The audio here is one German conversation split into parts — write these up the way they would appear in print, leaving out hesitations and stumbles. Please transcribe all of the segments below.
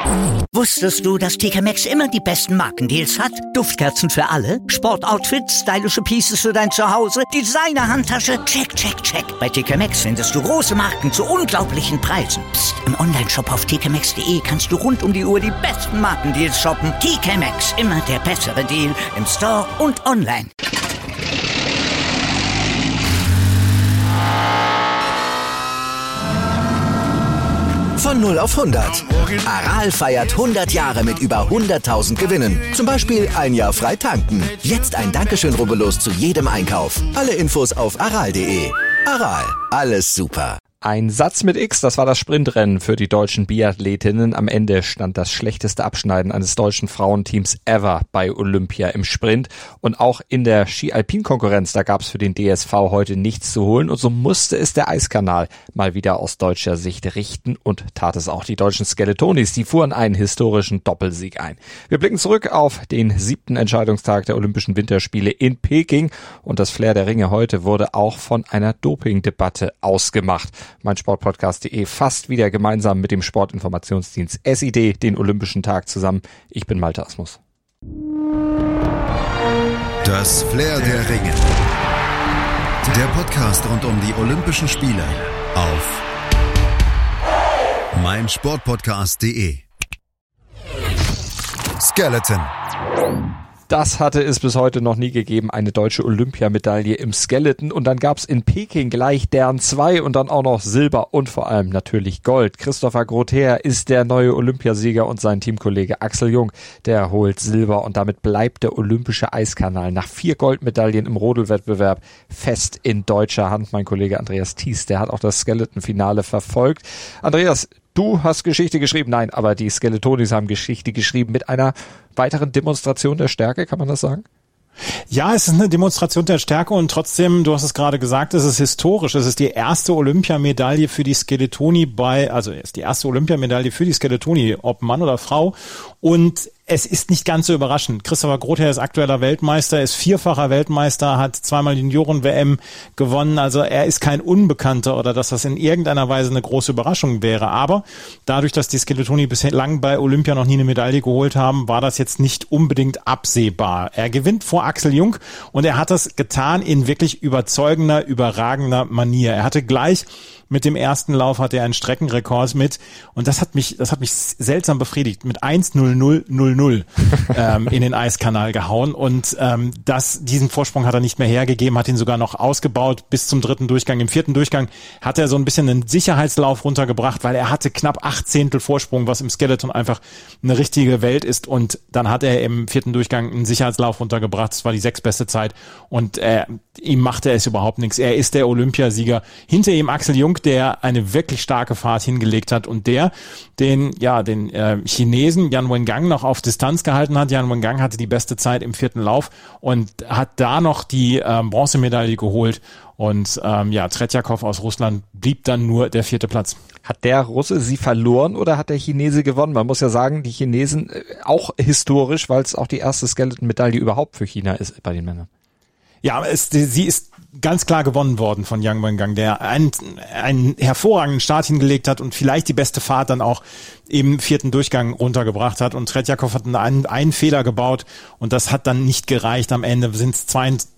Wusstest du, dass TK Maxx immer die besten Markendeals hat? Duftkerzen für alle, Sportoutfits, stylische Pieces für dein Zuhause, Designer-Handtasche, check, check, check. Bei TK Maxx findest du große Marken zu unglaublichen Preisen. Psst. Im Onlineshop auf tkmaxx.de kannst du rund um die Uhr die besten Markendeals shoppen. TK Maxx, immer der bessere Deal im Store und online. Von 0 auf 100. Aral feiert 100 Jahre mit über 100.000 Gewinnen. Zum Beispiel ein Jahr frei tanken. Jetzt ein Dankeschön, rubbellos zu jedem Einkauf. Alle Infos auf aral.de. Aral, alles super. Ein Satz mit X, das war das Sprintrennen für die deutschen Biathletinnen. Am Ende stand das schlechteste Abschneiden eines deutschen Frauenteams ever bei Olympia im Sprint. Und auch in der Ski-Alpin-Konkurrenz, da gab es für den DSV heute nichts zu holen. Und so musste es der Eiskanal mal wieder aus deutscher Sicht richten und tat es auch. Die deutschen Skeletonis, die fuhren einen historischen Doppelsieg ein. Wir blicken zurück auf den 7. Entscheidungstag der Olympischen Winterspiele in Peking. Und das Flair der Ringe heute wurde auch von einer Dopingdebatte ausgemacht. meinsportpodcast.de fasst wieder gemeinsam mit dem Sportinformationsdienst SID den Olympischen Tag zusammen. Ich bin Malte Asmus. Das Flair der Ringe. Der Podcast rund um die Olympischen Spiele auf meinsportpodcast.de. Skeleton. Das hatte es bis heute noch nie gegeben, eine deutsche Olympiamedaille im Skeleton. Und dann gab's in Peking gleich deren 2 und dann auch noch Silber und vor allem natürlich Gold. Christopher Grother ist der neue Olympiasieger und sein Teamkollege Axel Jung, der holt Silber. Und damit bleibt der olympische Eiskanal nach 4 Goldmedaillen im Rodelwettbewerb fest in deutscher Hand. Mein Kollege Andreas Thies, der hat auch das Skeleton-Finale verfolgt. Andreas, du hast Geschichte geschrieben. Nein, aber die Skeletonis haben Geschichte geschrieben mit einer weiteren Demonstration der Stärke, kann man das sagen? Ja, es ist eine Demonstration der Stärke und trotzdem, du hast es gerade gesagt, es ist historisch. Es ist die erste Olympiamedaille für die Skeletoni ist die erste Olympiamedaille für die Skeletoni, ob Mann oder Frau. Und es ist nicht ganz so überraschend. Christopher Grother ist aktueller Weltmeister, ist 4-facher Weltmeister, hat 2-mal Junioren-WM gewonnen. Also er ist kein Unbekannter oder dass das in irgendeiner Weise eine große Überraschung wäre. Aber dadurch, dass die Skeletoni bislang bei Olympia noch nie eine Medaille geholt haben, war das jetzt nicht unbedingt absehbar. Er gewinnt vor Axel Jung und er hat das getan in wirklich überzeugender, überragender Manier. Er hatte gleich mit dem ersten Lauf hat er einen Streckenrekord mit und das hat mich seltsam befriedigt, mit 1:00:00 in den Eiskanal gehauen und diesen Vorsprung hat er nicht mehr hergegeben, hat ihn sogar noch ausgebaut bis zum 3. Durchgang. Im 4. Durchgang hat er so ein bisschen einen Sicherheitslauf runtergebracht, weil er hatte knapp 8/10 Vorsprung, was im Skeleton einfach eine richtige Welt ist und dann hat er im 4. Durchgang einen Sicherheitslauf runtergebracht, das war die 6. beste Zeit und ihm machte es überhaupt nichts. Er ist der Olympiasieger. Hinter ihm Axel Jung, der eine wirklich starke Fahrt hingelegt hat und der den Chinesen Yan Wengang noch auf Distanz gehalten hat. Yan Wengang hatte die beste Zeit im 4. Lauf und hat da noch die Bronzemedaille geholt und Tretjakov aus Russland blieb dann nur der 4. Platz. Hat der Russe sie verloren oder hat der Chinese gewonnen? Man muss ja sagen, die Chinesen auch historisch, weil es auch die erste Skeleton-Medaille überhaupt für China ist bei den Männern. Ja, sie ist ganz klar gewonnen worden von Yan Wengang, der einen hervorragenden Start hingelegt hat und vielleicht die beste Fahrt dann auch im 4. Durchgang runtergebracht hat. Und Tretjakov hat einen Fehler gebaut und das hat dann nicht gereicht. Am Ende sind es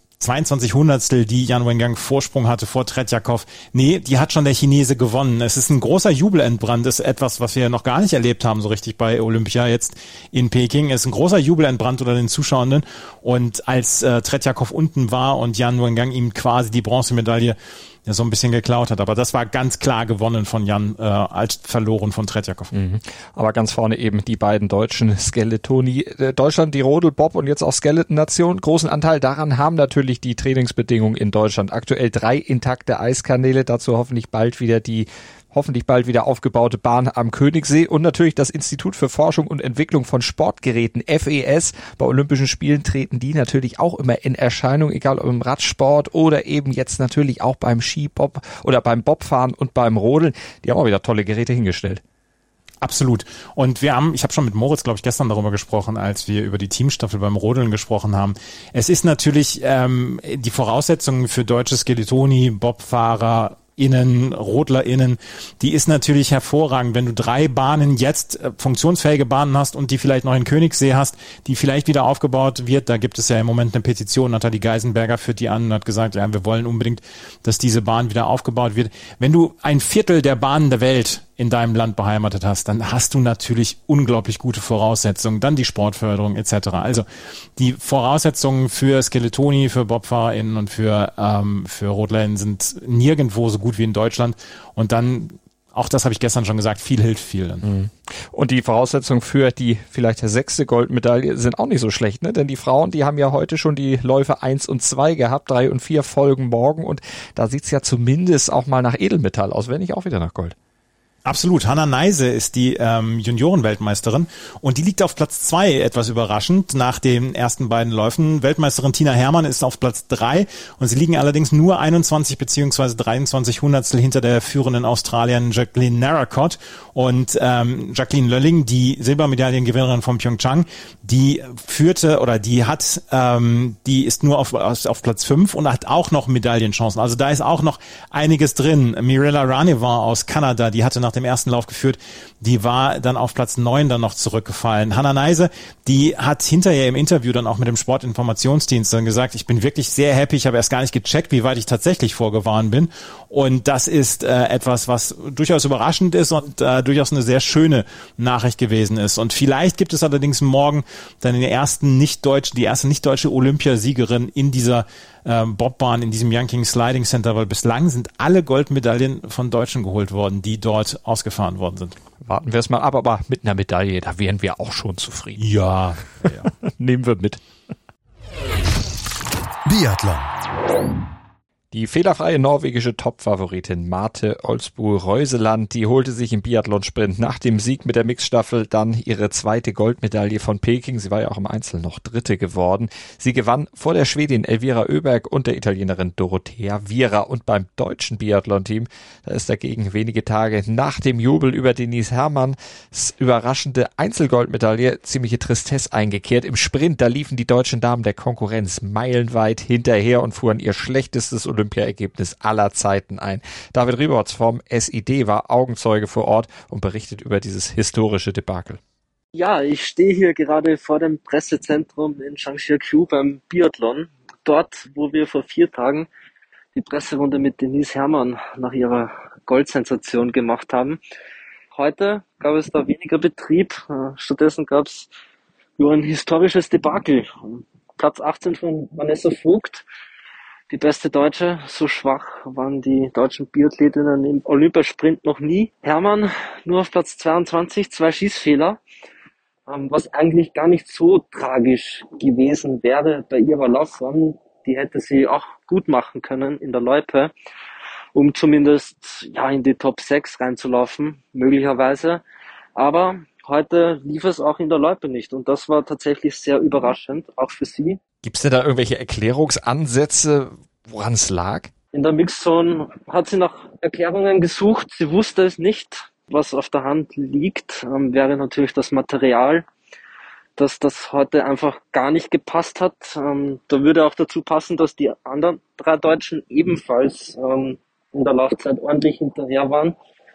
22 Hundertstel, die Yan Wengang Vorsprung hatte vor Tretjakov. Nee, die hat schon der Chinese gewonnen. Es ist ein großer Jubel entbrannt. Das ist etwas, was wir noch gar nicht erlebt haben, so richtig bei Olympia jetzt in Peking. Es ist ein großer Jubel entbrannt unter den Zuschauenden. Und als Tretjakov unten war und Yan Wengang ihm quasi die Bronzemedaille so ein bisschen geklaut hat. Aber das war ganz klar gewonnen von Yan, als verloren von Tretjakov. Aber ganz vorne eben die beiden deutschen Skeletoni. Deutschland, die Rodel, Bob und jetzt auch Skeleton-Nation. Großen Anteil daran haben natürlich die Trainingsbedingungen in Deutschland. Aktuell 3 intakte Eiskanäle, dazu hoffentlich bald wieder aufgebaute Bahn am Königssee und natürlich das Institut für Forschung und Entwicklung von Sportgeräten, FES. Bei Olympischen Spielen treten die natürlich auch immer in Erscheinung, egal ob im Radsport oder eben jetzt natürlich auch beim Skibob oder beim Bobfahren und beim Rodeln. Die haben auch wieder tolle Geräte hingestellt. Absolut. Und ich habe schon mit Moritz, glaube ich, gestern darüber gesprochen, als wir über die Teamstaffel beim Rodeln gesprochen haben. Es ist natürlich die Voraussetzungen für deutsche Skeletoni, Bobfahrer, LaufInnen, RodlerInnen, die ist natürlich hervorragend. Wenn du 3 Bahnen jetzt, funktionsfähige Bahnen hast und die vielleicht noch in Königssee hast, die vielleicht wieder aufgebaut wird, da gibt es ja im Moment eine Petition, Nathalie Geisenberger führt die an und hat gesagt, ja, wir wollen unbedingt, dass diese Bahn wieder aufgebaut wird. Wenn du ein Viertel der Bahnen der Welt in deinem Land beheimatet hast, dann hast du natürlich unglaublich gute Voraussetzungen, dann die Sportförderung etc. Also die Voraussetzungen für Skeletoni, für BobfahrerInnen und für RodlerInnen sind nirgendwo so gut wie in Deutschland. Und dann, auch das habe ich gestern schon gesagt, viel hilft viel dann. Und die Voraussetzungen für die vielleicht 6. Goldmedaille sind auch nicht so schlecht, ne? Denn die Frauen, die haben ja heute schon die Läufe 1 und 2 gehabt, 3 und 4 folgen morgen und da sieht's ja zumindest auch mal nach Edelmetall aus, wenn nicht auch wieder nach Gold. Absolut. Hannah Neise ist die Juniorenweltmeisterin und die liegt auf Platz 2, etwas überraschend, nach den ersten beiden Läufen. Weltmeisterin Tina Hermann ist auf Platz 3 und sie liegen allerdings nur 21 bzw. 23 Hundertstel hinter der führenden Australierin Jacqueline Narracott und Jacqueline Lölling, die Silbermedaillengewinnerin von Pyeongchang, die ist nur auf Platz 5 und hat auch noch Medaillenchancen. Also da ist auch noch einiges drin. Mirella Raneva aus Kanada, die hatte nach dem ersten Lauf geführt, die war dann auf Platz 9 dann noch zurückgefallen. Hannah Neise, die hat hinterher im Interview dann auch mit dem Sportinformationsdienst dann gesagt, ich bin wirklich sehr happy, ich habe erst gar nicht gecheckt, wie weit ich tatsächlich vorgefahren bin und das ist etwas, was durchaus überraschend ist und durchaus eine sehr schöne Nachricht gewesen ist und vielleicht gibt es allerdings morgen dann die erste nicht-deutsche Olympiasiegerin in dieser Bobbahn, in diesem Yanqing Sliding Center, weil bislang sind alle Goldmedaillen von Deutschen geholt worden, die dort ausgefahren worden sind. Warten wir es mal ab, aber mit einer Medaille, da wären wir auch schon zufrieden. Ja. Nehmen wir mit. Biathlon. Die fehlerfreie norwegische Topfavoritin Marte Olsbu-Reuseland, die holte sich im Biathlonsprint nach dem Sieg mit der Mixstaffel dann ihre 2. Goldmedaille von Peking. Sie war ja auch im Einzel noch 3. geworden. Sie gewann vor der Schwedin Elvira Öberg und der Italienerin Dorothea Viera. Und beim deutschen Biathlon-Team, da ist dagegen wenige Tage nach dem Jubel über Denise Herrmanns überraschende Einzelgoldmedaille ziemliche Tristesse eingekehrt. Im Sprint, da liefen die deutschen Damen der Konkurrenz meilenweit hinterher und fuhren ihr schlechtestes Olympiaergebnis aller Zeiten ein. David Rieberts vom SID war Augenzeuge vor Ort und berichtet über dieses historische Debakel. Ja, ich stehe hier gerade vor dem Pressezentrum in Changjiakou beim Biathlon. Dort, wo wir vor 4 Tagen die Presserunde mit Denise Herrmann nach ihrer Goldsensation gemacht haben. Heute gab es da weniger Betrieb. Stattdessen gab es nur ein historisches Debakel. Platz 18 von Vanessa Vogt. Die beste Deutsche, so schwach waren die deutschen Biathletinnen im Olympiasprint noch nie. Herrmann nur auf Platz 22, 2 Schießfehler, was eigentlich gar nicht so tragisch gewesen wäre bei ihrer Laufform. Die hätte sie auch gut machen können in der Loipe, um zumindest in die Top 6 reinzulaufen, möglicherweise. Aber heute lief es auch in der Loipe nicht und das war tatsächlich sehr überraschend, auch für sie. Gibt's denn da irgendwelche Erklärungsansätze, woran es lag? In der Mixzone hat sie nach Erklärungen gesucht. Sie wusste es nicht. Was auf der Hand liegt, wäre natürlich das Material, dass das heute einfach gar nicht gepasst hat. Da würde auch dazu passen, dass die anderen 3 Deutschen ebenfalls in der Laufzeit ordentlich hinterher waren.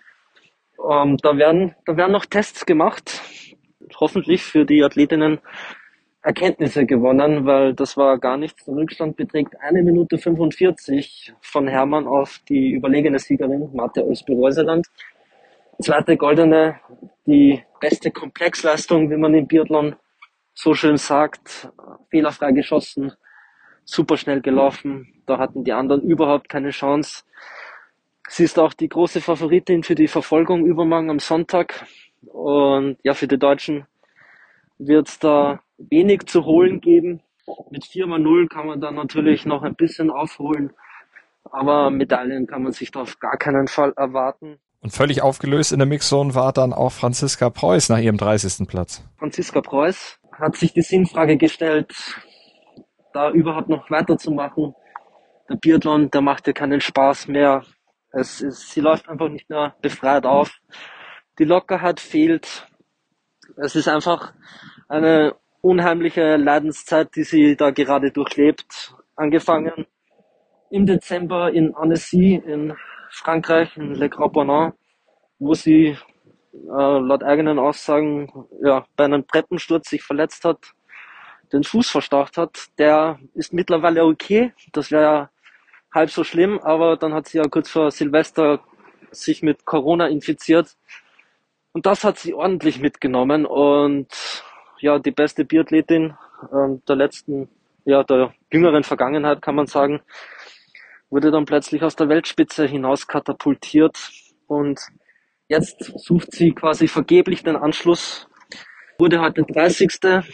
Da werden noch Tests gemacht. Hoffentlich für die Athletinnen Erkenntnisse gewonnen, weil das war gar nichts. Der Rückstand beträgt 1 Minute 45 von Herrmann auf die überlegene Siegerin Marte Olsbu-Reuseland. 2. Goldene, die beste Komplexleistung, wie man im Biathlon so schön sagt. Fehlerfrei geschossen, super schnell gelaufen. Da hatten die anderen überhaupt keine Chance. Sie ist auch die große Favoritin für die Verfolgung übermorgen am Sonntag. Und ja, für die Deutschen wird es da wenig zu holen geben. Mit 4x0 kann man dann natürlich noch ein bisschen aufholen, aber Medaillen kann man sich da auf gar keinen Fall erwarten. Und völlig aufgelöst in der Mixzone war dann auch Franziska Preuß nach ihrem 30. Platz. Franziska Preuß hat sich die Sinnfrage gestellt, da überhaupt noch weiterzumachen. Der Biathlon, der macht ja keinen Spaß mehr. Sie läuft einfach nicht mehr befreit auf. Die Lockerheit fehlt. Es ist einfach eine unheimliche Leidenszeit, die sie da gerade durchlebt. Angefangen im Dezember in Annecy in Frankreich, in Le Grand-Bornand, wo sie laut eigenen Aussagen bei einem Treppensturz sich verletzt hat, den Fuß verstaucht hat. Der ist mittlerweile okay, das wäre ja halb so schlimm, aber dann hat sie ja kurz vor Silvester sich mit Corona infiziert und das hat sie ordentlich mitgenommen und die beste Biathletin der jüngeren Vergangenheit, kann man sagen, wurde dann plötzlich aus der Weltspitze hinaus katapultiert und jetzt sucht sie quasi vergeblich den Anschluss. Wurde heute 30.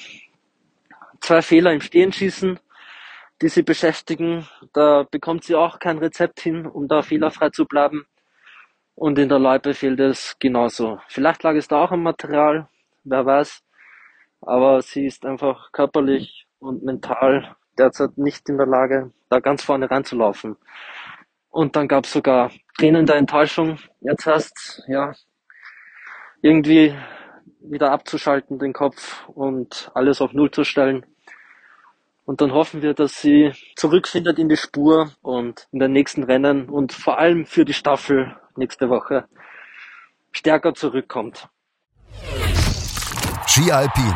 2 Fehler im Stehenschießen, die sie beschäftigen. Da bekommt sie auch kein Rezept hin, um da fehlerfrei zu bleiben. Und in der Loipe fehlt es genauso. Vielleicht lag es da auch am Material, wer weiß. Aber sie ist einfach körperlich und mental derzeit nicht in der Lage, da ganz vorne reinzulaufen. Und dann gab es sogar Tränen der Enttäuschung. Jetzt heißt irgendwie wieder abzuschalten, den Kopf und alles auf Null zu stellen. Und dann hoffen wir, dass sie zurückfindet in die Spur und in den nächsten Rennen und vor allem für die Staffel nächste Woche stärker zurückkommt. Ski Alpin.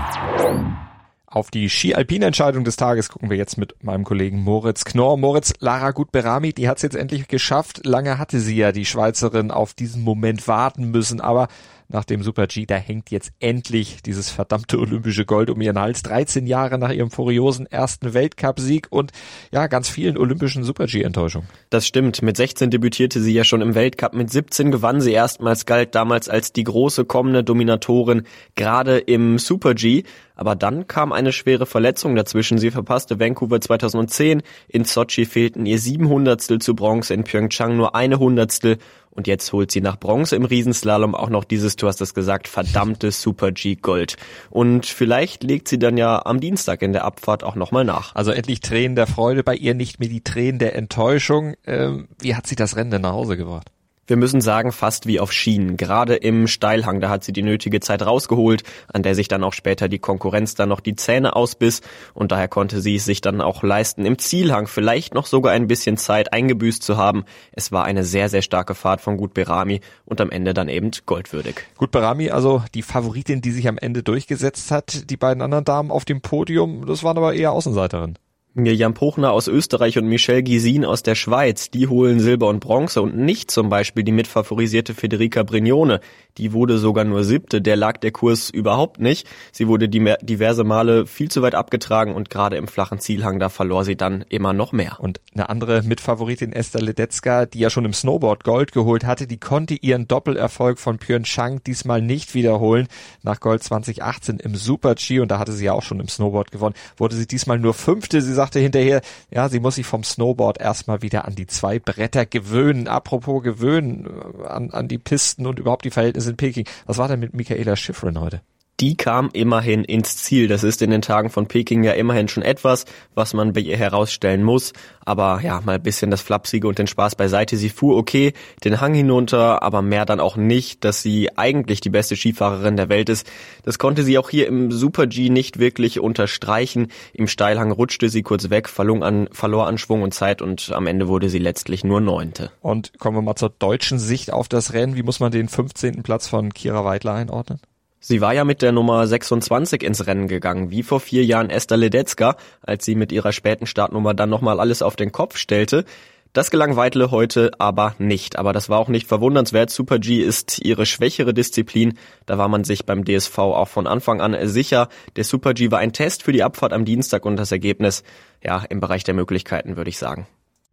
Auf die Ski-Alpin-Entscheidung des Tages gucken wir jetzt mit meinem Kollegen Moritz Knorr. Moritz, Lara Gut-Berami, die hat es jetzt endlich geschafft. Lange hatte sie ja, die Schweizerin, auf diesen Moment warten müssen, aber nach dem Super-G, da hängt jetzt endlich dieses verdammte olympische Gold um ihren Hals. 13 Jahre nach ihrem furiosen ersten Weltcupsieg und ganz vielen olympischen Super-G-Enttäuschungen. Das stimmt. Mit 16 debütierte sie ja schon im Weltcup. Mit 17 gewann sie erstmals, galt damals als die große kommende Dominatorin, gerade im Super-G. Aber dann kam eine schwere Verletzung dazwischen. Sie verpasste Vancouver 2010. In Sochi fehlten ihr 700stel zu Bronze, in Pyeongchang nur 100stel. Und jetzt holt sie nach Bronze im Riesenslalom auch noch dieses, du hast es gesagt, verdammte Super-G-Gold. Und vielleicht legt sie dann ja am Dienstag in der Abfahrt auch nochmal nach. Also endlich Tränen der Freude, bei ihr nicht mehr die Tränen der Enttäuschung. Wie hat sie das Rennen denn nach Hause gebracht? Wir müssen sagen, fast wie auf Schienen. Gerade im Steilhang, da hat sie die nötige Zeit rausgeholt, an der sich dann auch später die Konkurrenz dann noch die Zähne ausbiss. Und daher konnte sie es sich dann auch leisten, im Zielhang vielleicht noch sogar ein bisschen Zeit eingebüßt zu haben. Es war eine sehr, sehr starke Fahrt von Gut-Berami und am Ende dann eben goldwürdig. Gut-Berami, also die Favoritin, die sich am Ende durchgesetzt hat. Die beiden anderen Damen auf dem Podium, das waren aber eher Außenseiterinnen. Mirjam Puchner aus Österreich und Michelle Gysin aus der Schweiz, die holen Silber und Bronze und nicht zum Beispiel die mitfavorisierte Federica Brignone. Die wurde sogar nur 7., der lag der Kurs überhaupt nicht. Sie wurde diverse Male viel zu weit abgetragen und gerade im flachen Zielhang, da verlor sie dann immer noch mehr. Und eine andere Mitfavoritin, Esther Ledetzka, die ja schon im Snowboard Gold geholt hatte, die konnte ihren Doppelerfolg von Pyeongchang diesmal nicht wiederholen. Nach Gold 2018 im Super-G, und da hatte sie ja auch schon im Snowboard gewonnen, wurde sie diesmal nur 5. Sie sagte hinterher, sie muss sich vom Snowboard erstmal wieder an die 2 Bretter gewöhnen. Apropos gewöhnen, an die Pisten und überhaupt die Verhältnisse in Peking. Was war denn mit Michaela Schifrin heute? Die kam immerhin ins Ziel. Das ist in den Tagen von Peking ja immerhin schon etwas, was man bei ihr herausstellen muss. Aber mal ein bisschen das Flapsige und den Spaß beiseite. Sie fuhr okay den Hang hinunter, aber mehr dann auch nicht, dass sie eigentlich die beste Skifahrerin der Welt ist. Das konnte sie auch hier im Super-G nicht wirklich unterstreichen. Im Steilhang rutschte sie kurz weg, verlor an Schwung und Zeit und am Ende wurde sie letztlich nur 9. Und kommen wir mal zur deutschen Sicht auf das Rennen. Wie muss man den 15. Platz von Kira Weidler einordnen? Sie war ja mit der Nummer 26 ins Rennen gegangen, wie vor 4 Jahren Esther Ledetzka, als sie mit ihrer späten Startnummer dann nochmal alles auf den Kopf stellte. Das gelang Weidle heute aber nicht, aber das war auch nicht verwundernswert. Super-G ist ihre schwächere Disziplin, da war man sich beim DSV auch von Anfang an sicher. Der Super-G war ein Test für die Abfahrt am Dienstag und das Ergebnis, im Bereich der Möglichkeiten, würde ich sagen.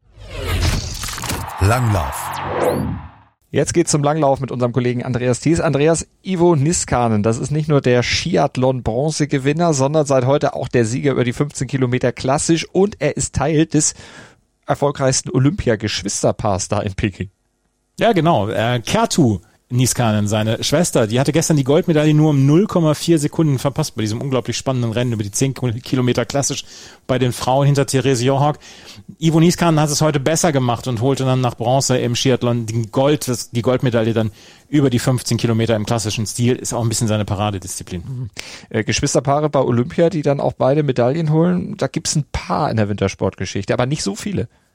Langlauf. Jetzt geht's zum Langlauf mit unserem Kollegen Andreas Thies. Andreas, Ivo Niskanen, das ist nicht nur der Skiathlon-Bronzegewinner, sondern seit heute auch der Sieger über die 15 Kilometer klassisch und er ist Teil des erfolgreichsten Olympia-Geschwisterpaars da in Peking. Ja, genau. Kertu Niskanen, seine Schwester, die hatte gestern die Goldmedaille nur um 0,4 Sekunden verpasst bei diesem unglaublich spannenden Rennen über die 10 Kilometer klassisch bei den Frauen hinter Therese Johaug. Ivo Niskanen hat es heute besser gemacht und holte dann nach Bronze im Skiathlon die Goldmedaille dann über die 15 Kilometer im klassischen Stil. Ist auch ein bisschen seine Paradedisziplin. Geschwisterpaare bei Olympia, die dann auch beide Medaillen holen, da gibt's ein paar in der Wintersportgeschichte, aber nicht so viele.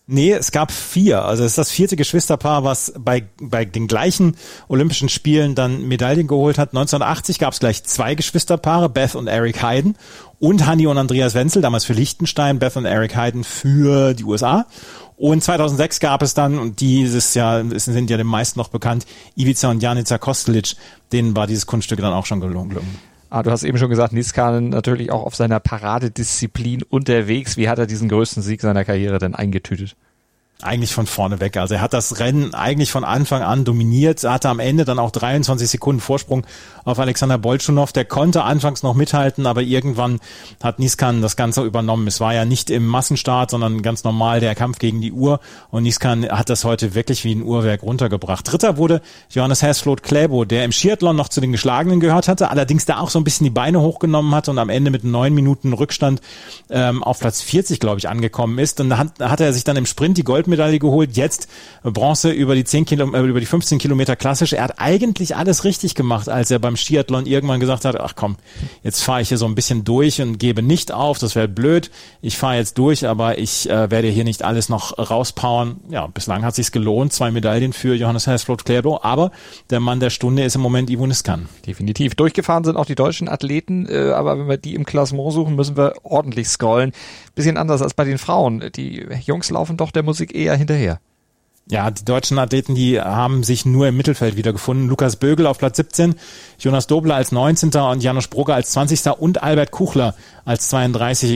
Nee, es gab 4. Also es ist das 4. Geschwisterpaar, was bei den gleichen Olympischen Spielen dann Medaillen geholt hat. 1980 gab es gleich 2 Geschwisterpaare, Beth und Eric Heiden und Hanni und Andreas Wenzel, damals für Liechtenstein, Beth und Eric Heiden für die USA. Und 2006 gab es dann, und dieses Jahr sind ja den meisten noch bekannt, Ivica und Janica Kostelic, denen war dieses Kunststück dann auch schon gelungen. Du hast eben schon gesagt, Niskanen natürlich auch auf seiner Paradedisziplin unterwegs. Wie hat er diesen größten Sieg seiner Karriere denn eingetütet? Eigentlich von vorne weg. Also er hat das Rennen eigentlich von Anfang an dominiert. Er hatte am Ende dann auch 23 Sekunden Vorsprung auf Alexander Bolschunow. Der konnte anfangs noch mithalten, aber irgendwann hat Niskanen das Ganze übernommen. Es war ja nicht im Massenstart, sondern ganz normal der Kampf gegen die Uhr. Und Niskanen hat das heute wirklich wie ein Uhrwerk runtergebracht. Dritter wurde Johannes Hersflot Klæbo, der im Skiathlon noch zu den Geschlagenen gehört hatte, allerdings da auch so ein bisschen die Beine hochgenommen hat und am Ende mit 9 Minuten Rückstand auf Platz 40, glaube ich, angekommen ist. Und da hat er sich dann im Sprint die Goldmedaille geholt, jetzt Bronze über die 15 Kilometer klassisch. Er hat eigentlich alles richtig gemacht, als er beim Skiathlon irgendwann gesagt hat, ach komm, jetzt fahre ich hier so ein bisschen durch und gebe nicht auf, das wäre blöd. Ich fahre jetzt durch, aber ich werde hier nicht alles noch rauspowern. Ja, bislang hat sich's gelohnt, 2 Medaillen für Johannes Hersflot Klæbo, aber der Mann der Stunde ist im Moment Ivo Niskanen. Definitiv. Durchgefahren sind auch die deutschen Athleten, aber wenn wir die im Klassement suchen, müssen wir ordentlich scrollen. Bisschen anders als bei den Frauen. Die Jungs laufen doch der Musik eher hinterher. Ja, die deutschen Athleten, die haben sich nur im Mittelfeld wiedergefunden. Lukas Bögel auf Platz 17, Jonas Dobler als 19. und Janusz Brugger als 20. und Albert Kuchler als 32.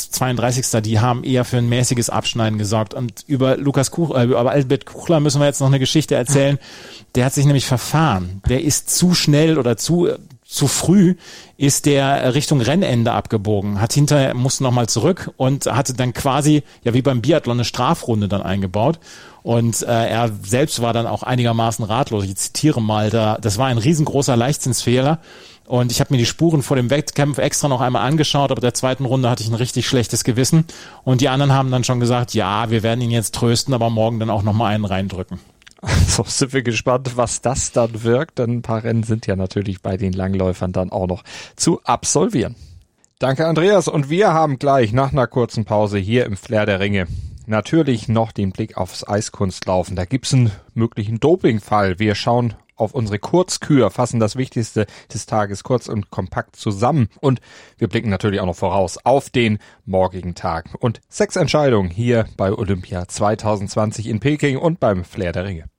Die haben eher für ein mäßiges Abschneiden gesorgt. Und über Albert Kuchler müssen wir jetzt noch eine Geschichte erzählen. Der hat sich nämlich verfahren. Der ist zu schnell oder zu früh ist der Richtung Rennende abgebogen, musste nochmal zurück und hatte dann quasi, ja wie beim Biathlon, eine Strafrunde dann eingebaut. Und er selbst war dann auch einigermaßen ratlos. Ich zitiere mal, das war ein riesengroßer Leichtsinnsfehler. Und ich habe mir die Spuren vor dem Wettkampf extra noch einmal angeschaut, aber der zweiten Runde hatte ich ein richtig schlechtes Gewissen. Und die anderen haben dann schon gesagt, ja, wir werden ihn jetzt trösten, aber morgen dann auch nochmal einen reindrücken. So sind wir gespannt, was das dann wirkt, denn ein paar Rennen sind ja natürlich bei den Langläufern dann auch noch zu absolvieren. Danke, Andreas, und wir haben gleich nach einer kurzen Pause hier im Flair der Ringe natürlich noch den Blick aufs Eiskunstlaufen. Da gibt's einen möglichen Dopingfall. Wir schauen auf unsere Kurzkür, fassen das Wichtigste des Tages kurz und kompakt zusammen und wir blicken natürlich auch noch voraus auf den morgigen Tag und 6 Entscheidungen hier bei Olympia 2020 in Peking und beim Flair der Ringe.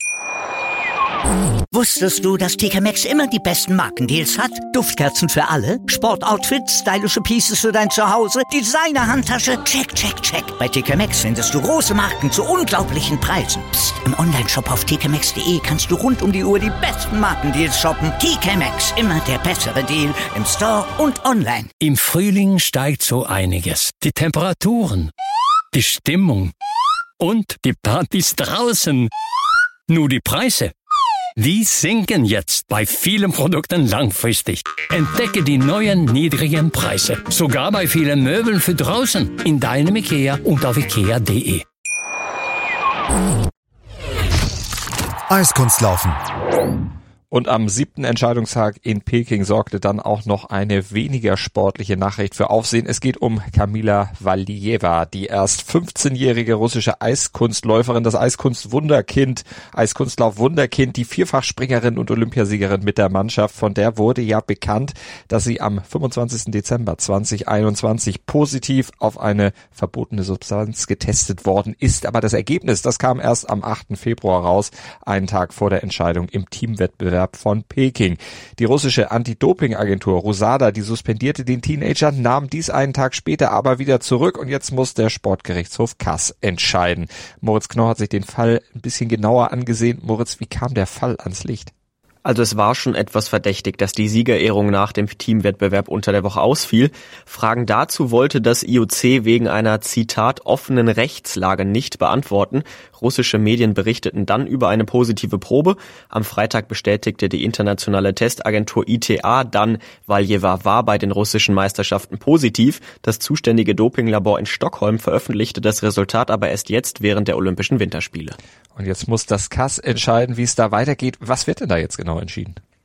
Wusstest du, dass TK Maxx immer die besten Markendeals hat? Duftkerzen für alle, Sportoutfits, stylische Pieces für dein Zuhause, Designer-Handtasche, check, check, check. Bei TK Maxx findest du große Marken zu unglaublichen Preisen. Psst. Im Onlineshop auf tkmaxx.de kannst du rund um die Uhr die besten Markendeals shoppen. TK Maxx, immer der bessere Deal im Store und online. Im Frühling steigt so einiges. Die Temperaturen, die Stimmung und die Partys draußen. Nur die Preise. Die sinken jetzt bei vielen Produkten langfristig. Entdecke die neuen niedrigen Preise. Sogar bei vielen Möbeln für draußen. In deinem IKEA und auf IKEA.de. Eiskunstlaufen. Und am 7. Entscheidungstag in Peking sorgte dann auch noch eine weniger sportliche Nachricht für Aufsehen. Es geht um Kamila Valieva, die erst 15-jährige russische Eiskunstläuferin, das Eiskunstlauf-Wunderkind, die Vierfachspringerin und Olympiasiegerin mit der Mannschaft. Von der wurde ja bekannt, dass sie am 25. Dezember 2021 positiv auf eine verbotene Substanz getestet worden ist. Aber das Ergebnis, das kam erst am 8. Februar raus, einen Tag vor der Entscheidung im Teamwettbewerb von Peking. Die russische Anti-Doping-Agentur RUSADA, die suspendierte den Teenager, nahm dies einen Tag später aber wieder zurück und jetzt muss der Sportgerichtshof Kass entscheiden. Moritz Knorr hat sich den Fall ein bisschen genauer angesehen. Moritz, wie kam der Fall ans Licht? Also es war schon etwas verdächtig, dass die Siegerehrung nach dem Teamwettbewerb unter der Woche ausfiel. Fragen dazu wollte das IOC wegen einer, Zitat, offenen Rechtslage nicht beantworten. Russische Medien berichteten dann über eine positive Probe. Am Freitag bestätigte die internationale Testagentur ITA dann, Valieva war bei den russischen Meisterschaften positiv. Das zuständige Dopinglabor in Stockholm veröffentlichte das Resultat aber erst jetzt während der Olympischen Winterspiele. Und jetzt muss das Kass entscheiden, wie es da weitergeht. Was wird denn da jetzt genau entschieden?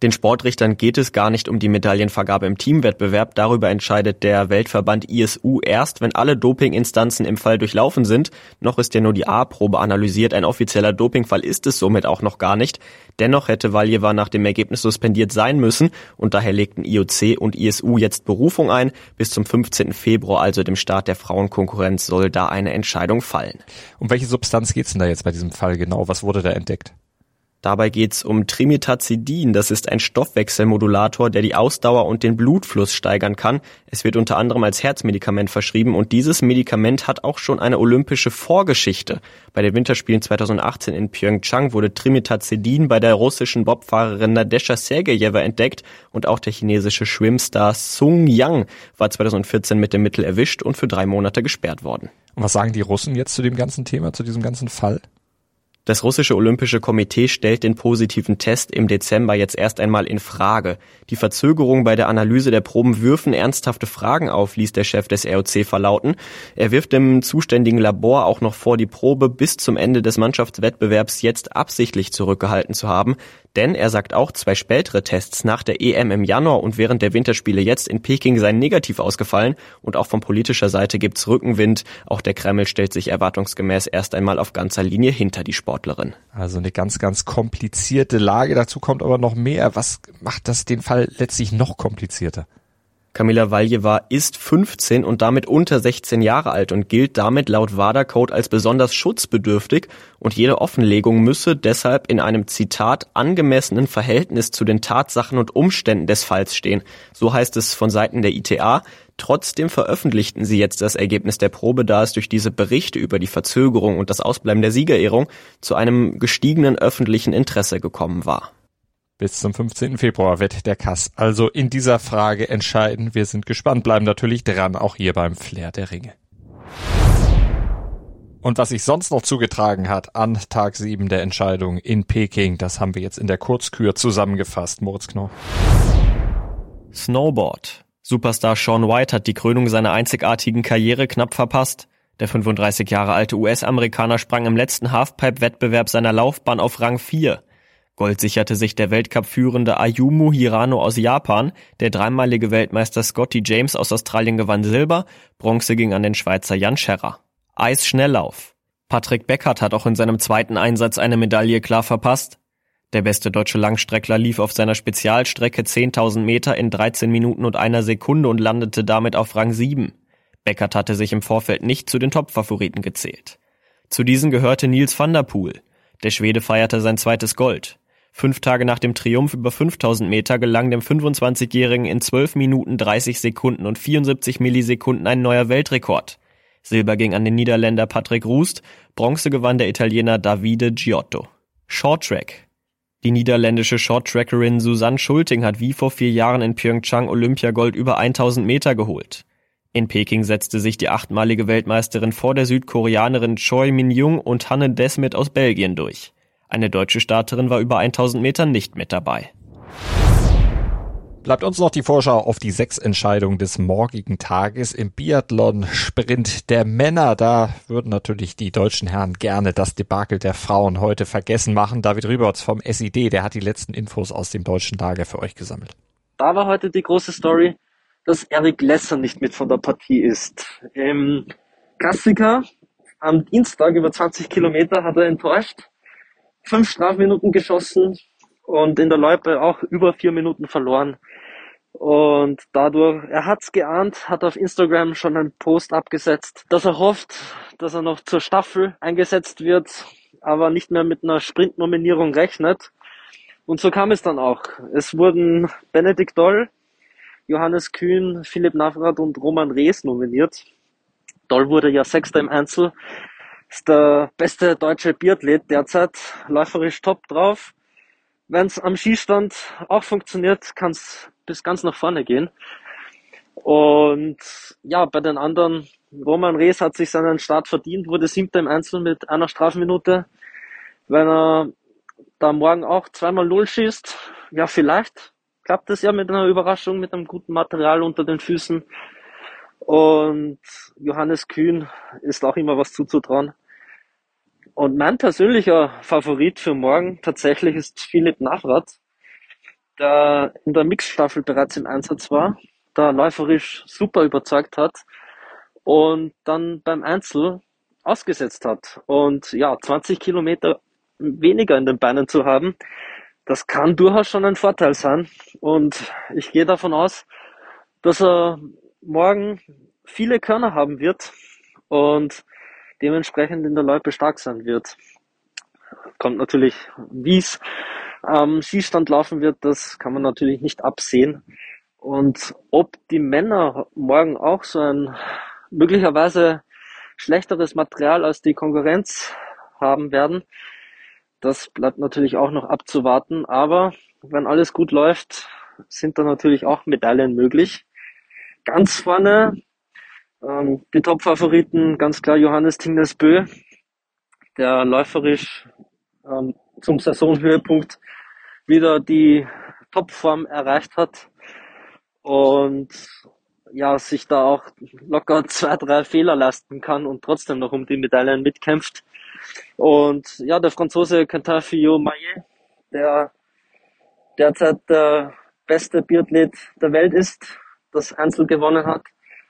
Den Sportrichtern geht es gar nicht um die Medaillenvergabe im Teamwettbewerb. Darüber entscheidet der Weltverband ISU erst, wenn alle Dopinginstanzen im Fall durchlaufen sind. Noch ist ja nur die A-Probe analysiert. Ein offizieller Dopingfall ist es somit auch noch gar nicht. Dennoch hätte Valjeva nach dem Ergebnis suspendiert sein müssen und daher legten IOC und ISU jetzt Berufung ein. Bis zum 15. Februar, also dem Start der Frauenkonkurrenz, soll da eine Entscheidung fallen. Um welche Substanz geht's denn da jetzt bei diesem Fall genau? Was wurde da entdeckt? Dabei geht's um Trimetazidin. Das ist ein Stoffwechselmodulator, der die Ausdauer und den Blutfluss steigern kann. Es wird unter anderem als Herzmedikament verschrieben und dieses Medikament hat auch schon eine olympische Vorgeschichte. Bei den Winterspielen 2018 in Pyeongchang wurde Trimetazidin bei der russischen Bobfahrerin Nadezhda Sergejewa entdeckt und auch der chinesische Schwimmstar Sung Yang war 2014 mit dem Mittel erwischt und für 3 Monate gesperrt worden. Und was sagen die Russen jetzt zu dem ganzen Thema, zu diesem ganzen Fall? Das russische Olympische Komitee stellt den positiven Test im Dezember jetzt erst einmal in Frage. Die Verzögerungen bei der Analyse der Proben wirfen ernsthafte Fragen auf, ließ der Chef des ROC verlauten. Er wirft dem zuständigen Labor auch noch vor, die Probe bis zum Ende des Mannschaftswettbewerbs jetzt absichtlich zurückgehalten zu haben. Denn er sagt auch, 2 spätere Tests nach der EM im Januar und während der Winterspiele jetzt in Peking seien negativ ausgefallen und auch von politischer Seite gibt's Rückenwind. Auch der Kreml stellt sich erwartungsgemäß erst einmal auf ganzer Linie hinter die Sportlerin. Also eine ganz, ganz komplizierte Lage. Dazu kommt aber noch mehr. Was macht das den Fall letztlich noch komplizierter? Kamila Valjeva ist 15 und damit unter 16 Jahre alt und gilt damit laut WADA-Code als besonders schutzbedürftig und jede Offenlegung müsse deshalb in einem, Zitat, angemessenen Verhältnis zu den Tatsachen und Umständen des Falls stehen. So heißt es von Seiten der ITA. Trotzdem veröffentlichten sie jetzt das Ergebnis der Probe, da es durch diese Berichte über die Verzögerung und das Ausbleiben der Siegerehrung zu einem gestiegenen öffentlichen Interesse gekommen war. Bis zum 15. Februar wird der Kass also in dieser Frage entscheiden. Wir sind gespannt, bleiben natürlich dran, auch hier beim Flair der Ringe. Und was sich sonst noch zugetragen hat an Tag 7 der Entscheidung in Peking, das haben wir jetzt in der Kurzkür zusammengefasst. Moritz Knorr. Snowboard. Superstar Shaun White hat die Krönung seiner einzigartigen Karriere knapp verpasst. Der 35 Jahre alte US-Amerikaner sprang im letzten Halfpipe-Wettbewerb seiner Laufbahn auf Rang 4. Gold sicherte sich der Weltcup-führende Ayumu Hirano aus Japan, der dreimalige Weltmeister Scotty James aus Australien gewann Silber, Bronze ging an den Schweizer Jan Scherrer. Eisschnelllauf. Patrick Beckert hat auch in seinem zweiten Einsatz eine Medaille klar verpasst. Der beste deutsche Langstreckler lief auf seiner Spezialstrecke 10.000 Meter in 13 Minuten und 1 Sekunde und landete damit auf Rang 7. Beckert hatte sich im Vorfeld nicht zu den Top-Favoriten gezählt. Zu diesen gehörte Nils van der Poel. Der Schwede feierte sein zweites Gold. 5 Tage nach dem Triumph über 5.000 Meter gelang dem 25-Jährigen in 12 Minuten 30 Sekunden und 74 Millisekunden ein neuer Weltrekord. Silber ging an den Niederländer Patrick Roest, Bronze gewann der Italiener Davide Giotto. Shorttrack. Die niederländische Shorttrackerin Susanne Schulting hat wie vor 4 Jahren in Pyeongchang Olympiagold über 1.000 Meter geholt. In Peking setzte sich die 8-malige Weltmeisterin vor der Südkoreanerin Choi Min-jung und Hanne Desmet aus Belgien durch. Eine deutsche Starterin war über 1.000 Metern nicht mit dabei. Bleibt uns noch die Vorschau auf die 6 Entscheidungen des morgigen Tages im Biathlon-Sprint der Männer. Da würden natürlich die deutschen Herren gerne das Debakel der Frauen heute vergessen machen. David Rüberts vom SID, der hat die letzten Infos aus dem deutschen Lager für euch gesammelt. Da war heute die große Story, dass Eric Lesser nicht mit von der Partie ist. Im Klassiker am Dienstag über 20 Kilometer hat er enttäuscht. 5 Strafminuten geschossen und in der Loipe auch über 4 Minuten verloren. Und dadurch, er hat's geahnt, hat auf Instagram schon einen Post abgesetzt, dass er hofft, dass er noch zur Staffel eingesetzt wird, aber nicht mehr mit einer Sprintnominierung rechnet. Und so kam es dann auch. Es wurden Benedikt Doll, Johannes Kühn, Philipp Navrat und Roman Rees nominiert. Doll wurde ja 6. im Einzel. Ist der beste deutsche Biathlet derzeit, läuferisch top drauf. Wenn es am Skistand auch funktioniert, kann es bis ganz nach vorne gehen. Und ja, bei den anderen, Roman Rees hat sich seinen Start verdient, wurde 7. im Einzel mit einer Strafminute. Wenn er da morgen auch 2x0 schießt, ja vielleicht klappt es ja mit einer Überraschung, mit einem guten Material unter den Füßen. Und Johannes Kühn ist auch immer was zuzutrauen. Und mein persönlicher Favorit für morgen tatsächlich ist Philipp Navrat. der in der Mixstaffel bereits im Einsatz war, da läuferisch super überzeugt hat und dann beim Einzel ausgesetzt hat. Und ja, 20 Kilometer weniger in den Beinen zu haben, das kann durchaus schon ein Vorteil sein. Und ich gehe davon aus, dass er morgen viele Körner haben wird und dementsprechend in der Loipe stark sein wird. Kommt natürlich, wie es am Schießstand laufen wird, das kann man natürlich nicht absehen. Und ob die Männer morgen auch so ein möglicherweise schlechteres Material als die Konkurrenz haben werden, das bleibt natürlich auch noch abzuwarten. Aber wenn alles gut läuft, sind da natürlich auch Medaillen möglich. Ganz vorne die Top-Favoriten, ganz klar Johannes Tingnes-Bö, der läuferisch zum Saisonhöhepunkt wieder die Topform erreicht hat und ja, sich da auch locker 2, 3 Fehler leisten kann und trotzdem noch um die Medaillen mitkämpft. Und ja, der Franzose Quentin Fillon-Maillet, der derzeit der beste Biathlet der Welt ist, das Einzel gewonnen hat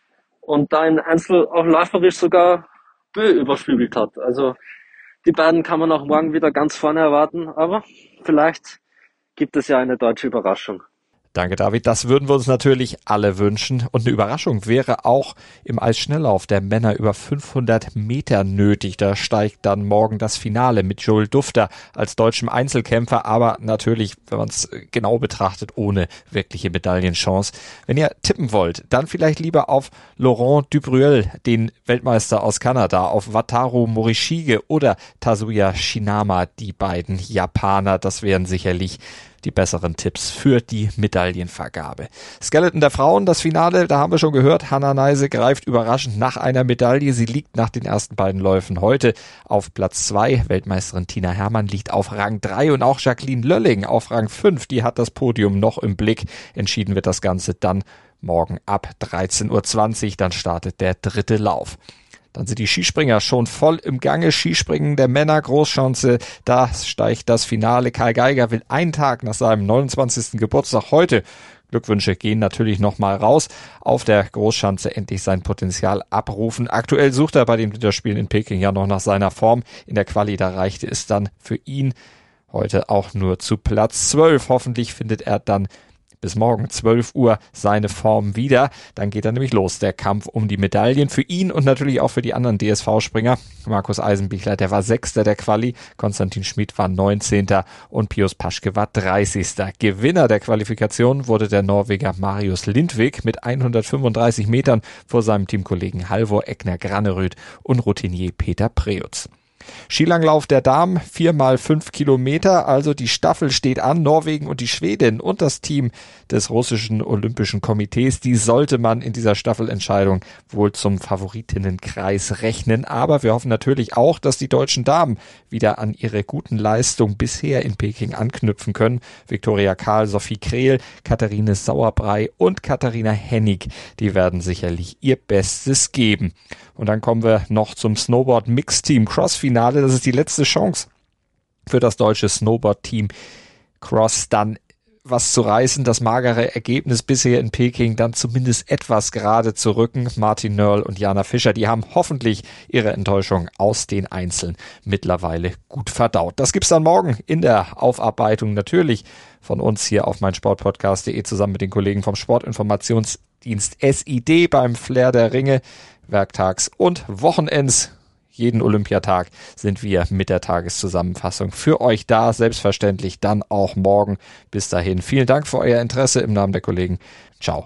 und da in Einzel auch läuferisch sogar Bö überflügelt hat. Also die beiden kann man auch morgen wieder ganz vorne erwarten, aber vielleicht gibt es ja eine deutsche Überraschung. Danke, David. Das würden wir uns natürlich alle wünschen. Und eine Überraschung wäre auch im Eisschnelllauf der Männer über 500 Meter nötig. Da steigt dann morgen das Finale mit Joel Dufter als deutschem Einzelkämpfer, aber natürlich, wenn man es genau betrachtet, ohne wirkliche Medaillenchance. Wenn ihr tippen wollt, dann vielleicht lieber auf Laurent Dubreuil, den Weltmeister aus Kanada, auf Wataru Morishige oder Tatsuya Shinama, die beiden Japaner. Das wären sicherlich die besseren Tipps für die Medaillenvergabe. Skeleton der Frauen, das Finale, da haben wir schon gehört, Hannah Neise greift überraschend nach einer Medaille. Sie liegt nach den ersten beiden Läufen heute auf Platz 2. Weltmeisterin Tina Hermann liegt auf Rang 3 und auch Jacqueline Lölling auf Rang 5. Die hat das Podium noch im Blick. Entschieden wird das Ganze dann morgen ab 13:20 Uhr. Dann startet der dritte Lauf. Dann sind die Skispringer schon voll im Gange. Skispringen der Männer, Großschanze, da steigt das Finale. Kai Geiger will einen Tag nach seinem 29. Geburtstag heute, Glückwünsche gehen natürlich nochmal raus, auf der Großschanze endlich sein Potenzial abrufen. Aktuell sucht er bei den Winterspielen in Peking ja noch nach seiner Form. In der Quali, da reichte es dann für ihn heute auch nur zu Platz 12. Hoffentlich findet er dann bis morgen 12 Uhr seine Form wieder. Dann geht er nämlich los, der Kampf um die Medaillen. Für ihn und natürlich auch für die anderen DSV-Springer. Markus Eisenbichler, der war 6. der Quali. Konstantin Schmid war 19. und Pius Paschke war 30. Gewinner der Qualifikation wurde der Norweger Marius Lindvik mit 135 Metern vor seinem Teamkollegen Halvor Egner Granerud und Routinier Peter Preutz. Skilanglauf der Damen, 4x5 Kilometer, also die Staffel steht an. Norwegen und die Schwedin und das Team des russischen Olympischen Komitees, die sollte man in dieser Staffelentscheidung wohl zum Favoritenkreis rechnen. Aber wir hoffen natürlich auch, dass die deutschen Damen wieder an ihre guten Leistungen bisher in Peking anknüpfen können. Viktoria Kahl, Sophie Krehl, Katharine Sauerbrei und Katharina Hennig, die werden sicherlich ihr Bestes geben. Und dann kommen wir noch zum Snowboard-Mix-Team Cross-Finale. Das ist die letzte Chance für das deutsche Snowboard-Team Cross dann was zu reißen. Das magere Ergebnis bisher in Peking dann zumindest etwas gerade zu rücken. Martin Nörl und Jana Fischer, die haben hoffentlich ihre Enttäuschung aus den Einzeln mittlerweile gut verdaut. Das gibt's dann morgen in der Aufarbeitung natürlich von uns hier auf meinsportpodcast.de zusammen mit den Kollegen vom Sportinformationsdienst SID beim Flair der Ringe. Werktags und Wochenends, jeden Olympiatag sind wir mit der Tageszusammenfassung für euch da, selbstverständlich dann auch morgen. Bis dahin, vielen Dank für euer Interesse im Namen der Kollegen. Ciao.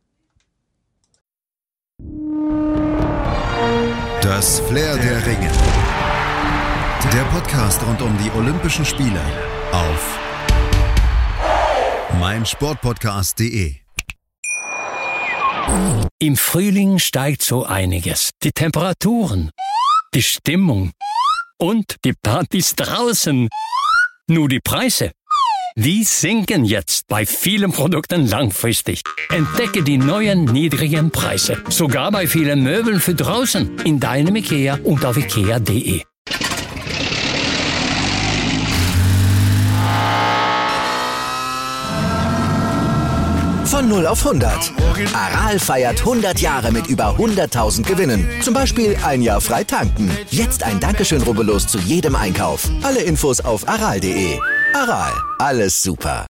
Das Flair der Ringe. Der Podcast rund um die Olympischen Spiele auf meinsportpodcast.de. Im Frühling steigt so einiges. Die Temperaturen, die Stimmung und die Partys draußen. Nur die Preise, die sinken jetzt bei vielen Produkten langfristig. Entdecke die neuen niedrigen Preise. Sogar bei vielen Möbeln für draußen. In deinem IKEA und auf IKEA.de. Von 0 auf 100. Aral feiert 100 Jahre mit über 100.000 Gewinnen. Zum Beispiel ein Jahr frei tanken. Jetzt ein Dankeschön, rubbellos zu jedem Einkauf. Alle Infos auf aral.de. Aral, alles super.